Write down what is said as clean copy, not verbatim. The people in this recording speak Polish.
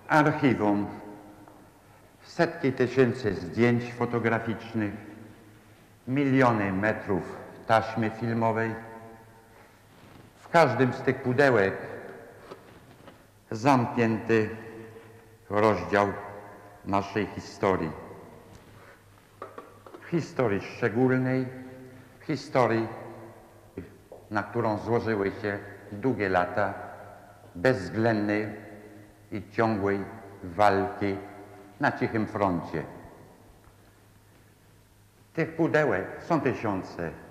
Archiwum. Setki tysięcy zdjęć fotograficznych, miliony metrów taśmy filmowej. W każdym z tych pudełek zamknięty rozdział naszej historii. Historii szczególnej, historii, na którą złożyły się długie lata bezwzględnej i ciągłej walki na cichym froncie. Tych pudełek są tysiące.